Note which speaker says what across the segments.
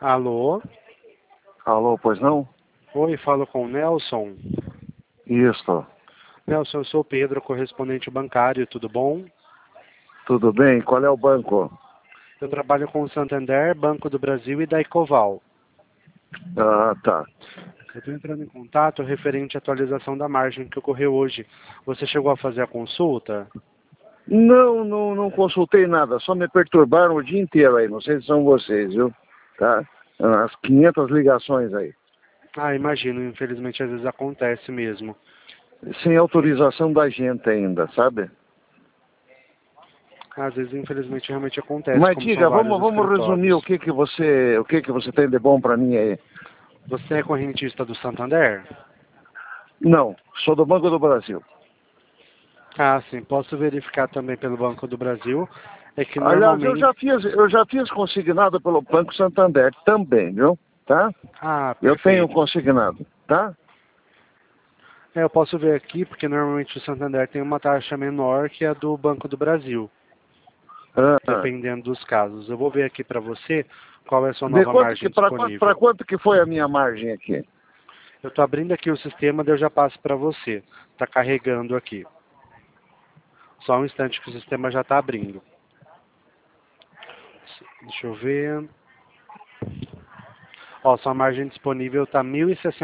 Speaker 1: Alô?
Speaker 2: Alô, pois não?
Speaker 1: Oi, falo com o Nelson.
Speaker 2: Isso.
Speaker 1: Nelson, eu sou o Pedro, correspondente bancário, tudo bom?
Speaker 2: Tudo bem? Qual é o banco?
Speaker 1: Eu trabalho com o Santander, Banco do Brasil e da Ecoval.
Speaker 2: Ah, tá.
Speaker 1: Eu estou entrando em contato referente à atualização da margem que ocorreu hoje. Você chegou a fazer a consulta?
Speaker 2: Não consultei nada, só me perturbaram o dia inteiro aí, não sei se são vocês, viu? Tá? As 500 ligações aí.
Speaker 1: Ah, imagino, infelizmente às vezes acontece mesmo.
Speaker 2: Sem autorização da gente ainda, sabe?
Speaker 1: Às vezes, infelizmente, realmente acontece,
Speaker 2: Mas
Speaker 1: como são
Speaker 2: diga,
Speaker 1: vários
Speaker 2: vamos resumir
Speaker 1: escritórios.
Speaker 2: o que você tem de bom para mim aí.
Speaker 1: Você é correntista do Santander?
Speaker 2: Não, sou do Banco do Brasil.
Speaker 1: Ah, sim, posso verificar também pelo Banco do Brasil. É que
Speaker 2: Aliás,
Speaker 1: normalmente...
Speaker 2: eu já fiz consignado pelo Banco Santander também, viu? Tá?
Speaker 1: Ah,
Speaker 2: Eu tenho
Speaker 1: perfeito.
Speaker 2: consignado, tá?
Speaker 1: Eu posso ver aqui, porque normalmente o Santander tem uma taxa menor que a do Banco do Brasil,
Speaker 2: Ah.
Speaker 1: dependendo dos casos. Eu vou ver aqui para você qual é a sua
Speaker 2: De
Speaker 1: nova
Speaker 2: quanto que,
Speaker 1: margem
Speaker 2: para
Speaker 1: disponível.
Speaker 2: quanto que foi a minha margem aqui?
Speaker 1: Eu estou abrindo aqui o sistema, daí eu já passo para você. Está carregando aqui. Só um instante que o sistema já está abrindo. Deixa eu ver. Ó, sua margem disponível está R$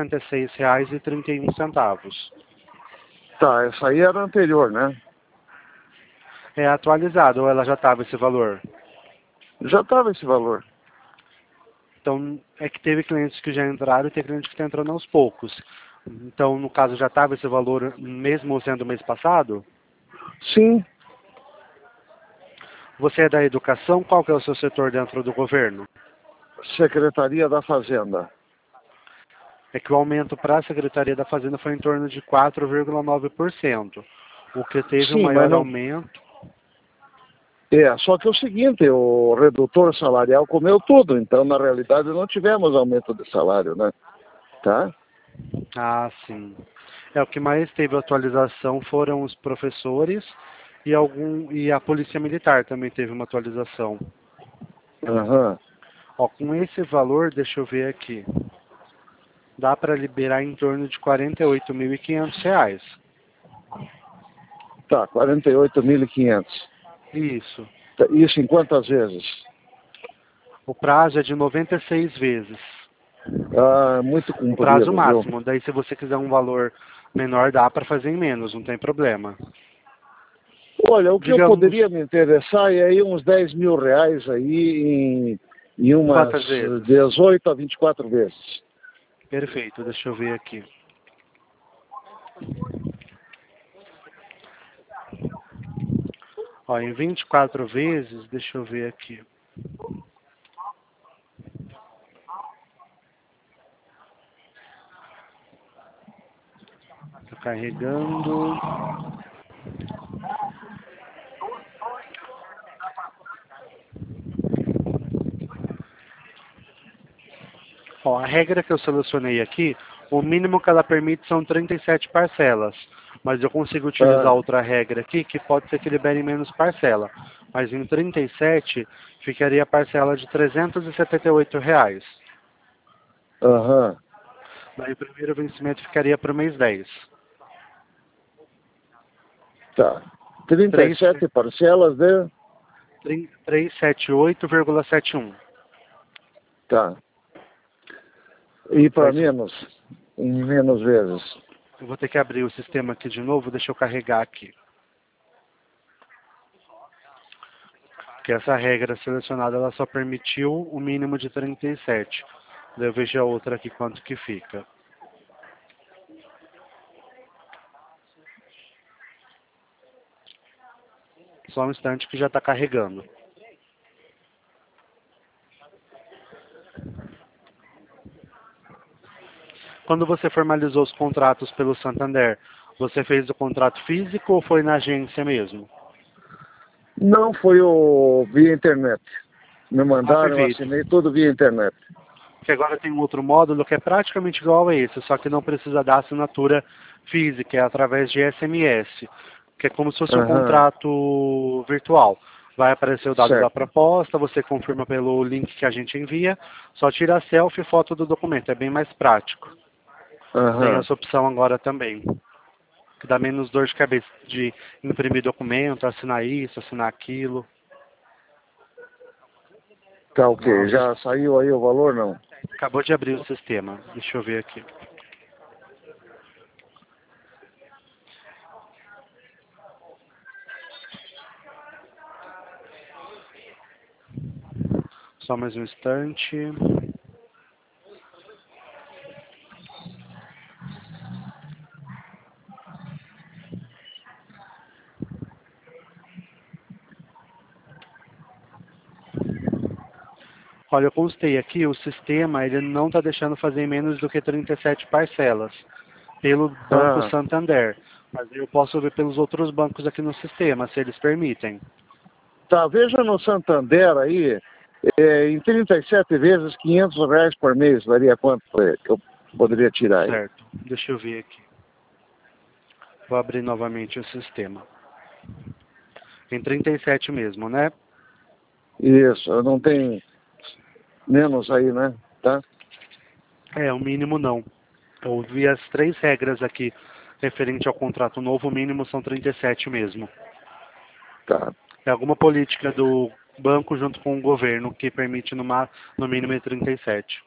Speaker 1: 1.066,31.
Speaker 2: Tá, essa aí era anterior, né?
Speaker 1: É atualizado ou ela já estava esse valor?
Speaker 2: Já estava esse valor.
Speaker 1: Então, é que teve clientes que já entraram e tem clientes que estão entrando aos poucos. Então, no caso, já estava esse valor mesmo sendo o mês passado?
Speaker 2: Sim,
Speaker 1: Você é da educação? Qual que é o seu setor dentro do governo?
Speaker 2: Secretaria da Fazenda.
Speaker 1: É que o aumento para a Secretaria da Fazenda foi em torno de 4,9%. O que teve o
Speaker 2: Sim, mas
Speaker 1: maior
Speaker 2: não.
Speaker 1: aumento...
Speaker 2: Só que é o seguinte, o redutor salarial comeu tudo, então na realidade não tivemos aumento de salário, né? Tá?
Speaker 1: Ah, sim. O que mais teve atualização foram os professores e a Polícia Militar também teve uma atualização.
Speaker 2: Aham.
Speaker 1: Ó, com esse valor, deixa eu ver aqui, dá para liberar em torno de R$ 48.500.
Speaker 2: Tá, 48.500.
Speaker 1: Isso.
Speaker 2: Isso em quantas vezes?
Speaker 1: O prazo é de 96 vezes.
Speaker 2: Ah, muito
Speaker 1: O prazo
Speaker 2: comprido, viu?
Speaker 1: máximo. Daí, se você quiser um valor menor, dá para fazer em menos, não tem problema.
Speaker 2: Olha, o que eu
Speaker 1: Digamos,
Speaker 2: poderia me interessar é aí uns 10 mil reais aí em umas
Speaker 1: quantas vezes?
Speaker 2: 18 a 24 vezes.
Speaker 1: Perfeito, deixa eu ver aqui. Ó, em 24 vezes, deixa eu ver aqui. Tô carregando. Ó, a regra que eu selecionei aqui, o mínimo que ela permite são 37 parcelas. Mas eu consigo utilizar
Speaker 2: Ah,
Speaker 1: outra regra aqui, que pode ser que libere menos parcela. Mas em 37, ficaria a parcela de R$ 378.
Speaker 2: aham,
Speaker 1: Daí o primeiro vencimento ficaria para o mês 10.
Speaker 2: tá.
Speaker 1: 3,
Speaker 2: 37 parcelas de...
Speaker 1: 378,71.
Speaker 2: Tá. E para
Speaker 1: Daí,
Speaker 2: em menos vezes.
Speaker 1: eu vou ter que abrir o sistema aqui de novo, deixa eu carregar aqui. Porque essa regra selecionada ela só permitiu o mínimo de 37. Daí eu vejo a outra aqui quanto que fica. Só um instante que já está carregando. Quando você formalizou os contratos pelo Santander, você fez o contrato físico ou foi na agência mesmo?
Speaker 2: Não foi via internet. Me
Speaker 1: Ah,
Speaker 2: mandaram, eu
Speaker 1: perfeito.
Speaker 2: assinei tudo via internet.
Speaker 1: Porque agora tem um outro módulo que é praticamente igual a esse, só que não precisa dar assinatura física, é através de SMS, que é como se fosse um
Speaker 2: Aham,
Speaker 1: contrato virtual. Vai aparecer o dado da
Speaker 2: Certo.
Speaker 1: proposta, você confirma pelo link que a gente envia, só tira a selfie e foto do documento, é bem mais prático. Tem
Speaker 2: Aham.
Speaker 1: essa opção agora também, que dá menos dor de cabeça de imprimir documento, assinar isso, assinar aquilo.
Speaker 2: Tá ok.
Speaker 1: Nossa,
Speaker 2: Já saiu aí o valor, não?
Speaker 1: acabou de abrir o sistema, deixa eu ver aqui. Só mais um instante. Olha, eu constei aqui, o sistema ele não está deixando fazer em menos do que 37 parcelas pelo Banco
Speaker 2: Ah,
Speaker 1: Santander. Mas eu posso ver pelos outros bancos aqui no sistema, se eles permitem.
Speaker 2: tá. Veja no Santander aí, em 37 vezes R$ 500 por mês, daria quanto que eu poderia tirar aí?
Speaker 1: Certo, deixa eu ver aqui. Vou abrir novamente o sistema. Em 37 mesmo, né?
Speaker 2: Isso, eu não tenho menos aí, né? Tá?
Speaker 1: É, o mínimo não. Eu vi as 3 regras aqui referente ao contrato novo, o mínimo são 37 mesmo.
Speaker 2: Tá.
Speaker 1: É alguma política do banco junto com o governo que permite no mínimo 37.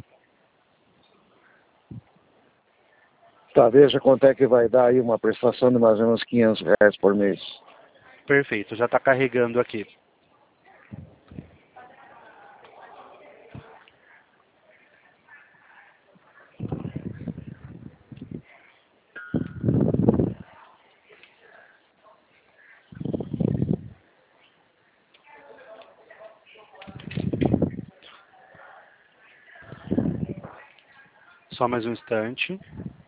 Speaker 2: Tá, veja quanto é que vai dar aí uma prestação de mais ou menos R$ 500 por mês.
Speaker 1: Perfeito, já está carregando aqui. Só mais um instante.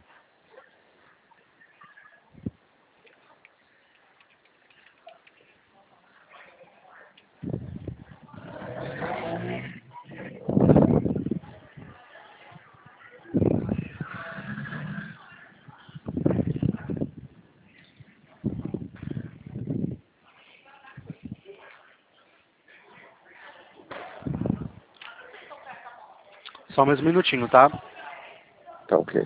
Speaker 1: Só mais um minutinho, tá?
Speaker 2: Tá ok.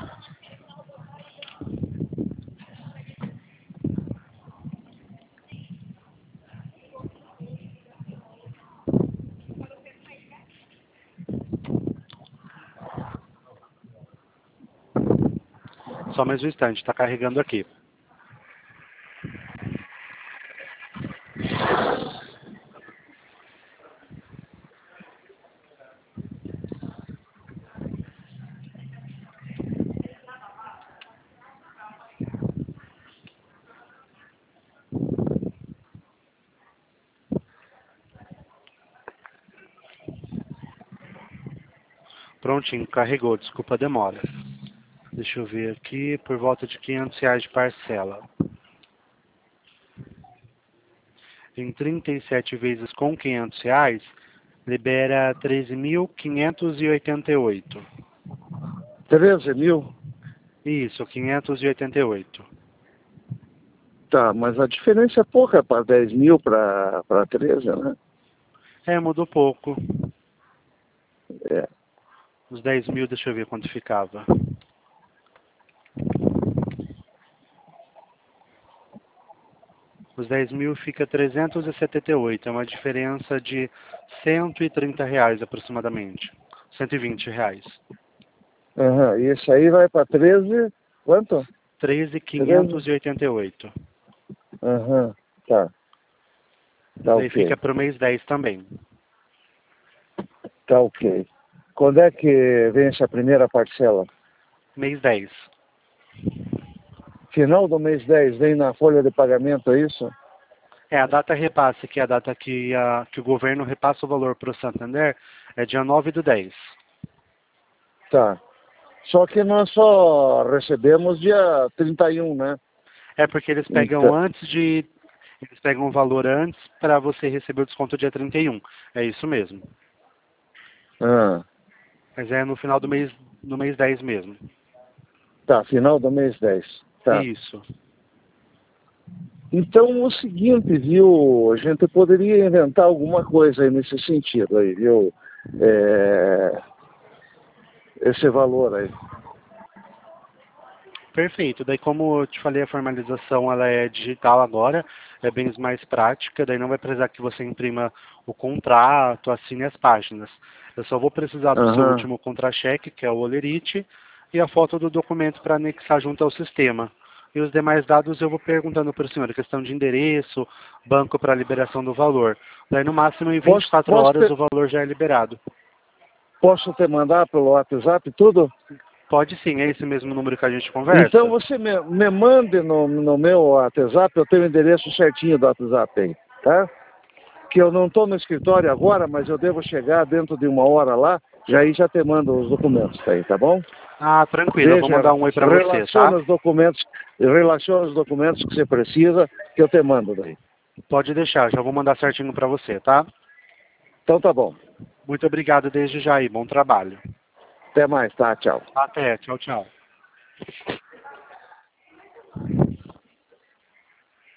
Speaker 1: Só mais um instante, está carregando aqui. Prontinho, carregou, desculpa a demora. Deixa eu ver aqui, por volta de R$ 500 de parcela. Em 37 vezes com R$ 500, libera 13.588.
Speaker 2: 13 mil?
Speaker 1: Isso, 588.
Speaker 2: Tá, mas a diferença é pouca para 10 mil para 13, né?
Speaker 1: É, mudou pouco.
Speaker 2: É.
Speaker 1: Os 10 mil, deixa eu ver quanto ficava. Os 10 mil fica 378, é uma diferença de R$ 130 aproximadamente. R$ 120.
Speaker 2: Aham. E isso aí vai para 13, quanto? 13?
Speaker 1: 13.588.
Speaker 2: Aham. Tá. Tá
Speaker 1: Daí fica
Speaker 2: ok.
Speaker 1: para o mês 10 também.
Speaker 2: Tá ok. Quando é que vence a primeira parcela?
Speaker 1: Mês 10.
Speaker 2: Final do mês 10 vem na folha de pagamento, é isso?
Speaker 1: É, a data repasse, que é a data que o governo repassa o valor para o Santander, é dia 9/10.
Speaker 2: Tá. Só que nós só recebemos dia 31, né?
Speaker 1: É porque eles pegam
Speaker 2: Então,
Speaker 1: antes de. Eles pegam o valor antes para você receber o desconto dia 31. É isso mesmo.
Speaker 2: ah,
Speaker 1: Mas é no final do mês, no mês 10 mesmo.
Speaker 2: tá, final do mês 10. Tá.
Speaker 1: Isso.
Speaker 2: Então, o seguinte, viu, a gente poderia inventar alguma coisa aí nesse sentido aí, viu, esse valor aí.
Speaker 1: Perfeito. Daí, como eu te falei, a formalização ela é digital agora, é bem mais prática, daí não vai precisar que você imprima o contrato, assine as páginas. Eu só vou precisar do seu
Speaker 2: Aham.
Speaker 1: último contra-cheque, que é o Olerite, e a foto do documento para anexar junto ao sistema. E os demais dados eu vou perguntando para o senhor, questão de endereço, banco para liberação do valor. Daí, no máximo, em
Speaker 2: Posso,
Speaker 1: 24
Speaker 2: posso,
Speaker 1: horas,
Speaker 2: te,
Speaker 1: o valor já é liberado.
Speaker 2: posso te mandar pelo WhatsApp tudo?
Speaker 1: Pode sim, é esse mesmo número que a gente
Speaker 2: Então
Speaker 1: conversa?
Speaker 2: você me mande no meu WhatsApp, eu tenho o endereço certinho do WhatsApp aí, tá? Que eu não estou no escritório agora, mas eu devo chegar dentro de uma hora lá, já te mando os documentos aí, tá bom?
Speaker 1: Ah, tranquilo, eu vou mandar
Speaker 2: Veja,
Speaker 1: um oi para você, tá?
Speaker 2: relaciona os documentos que você precisa, que eu te mando daí.
Speaker 1: Pode deixar, já vou mandar certinho para você, tá?
Speaker 2: Então tá bom.
Speaker 1: Muito obrigado desde já aí, bom trabalho.
Speaker 2: Até mais, tá? Tchau.
Speaker 1: Até, tchau, tchau.